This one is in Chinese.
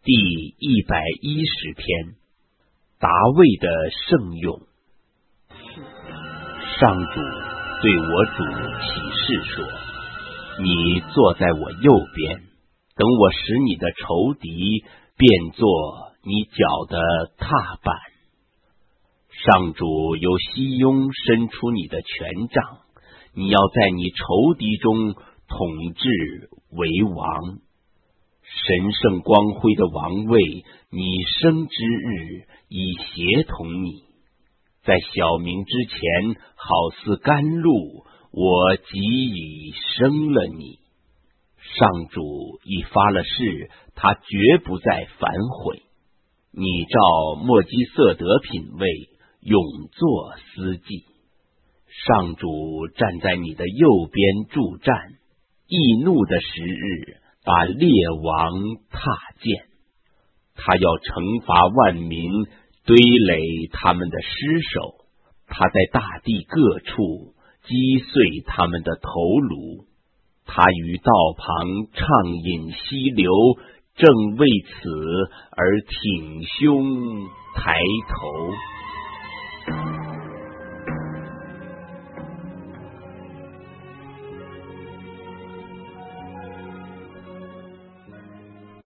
第110篇，达味的圣咏。上主对我主启示说：你坐在我右边，等我使你的仇敌变作你脚的踏板。上主由西雍伸出你的权杖，你要在你仇敌中统治为王。神圣光辉的王位，你生之日已协同你。在小明之前，好似甘露，我即已生了你。上主已发了誓，他绝不再反悔。你照莫基色德品位，永作司祭。上主站在你的右边助战，易怒的时日，把列王踏践。他要惩罚万民，堆垒他们的尸首。他在大地各处击碎他们的头颅。他于道旁畅饮溪流，正为此而挺胸抬头。